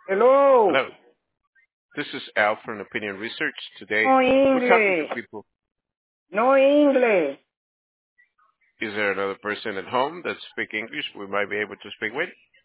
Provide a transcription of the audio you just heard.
Hello. Hello, this is Al from Opinion Research. Today, No we're talking to English. people. No English. Is there another person at home that speaks English we might be able to speak with?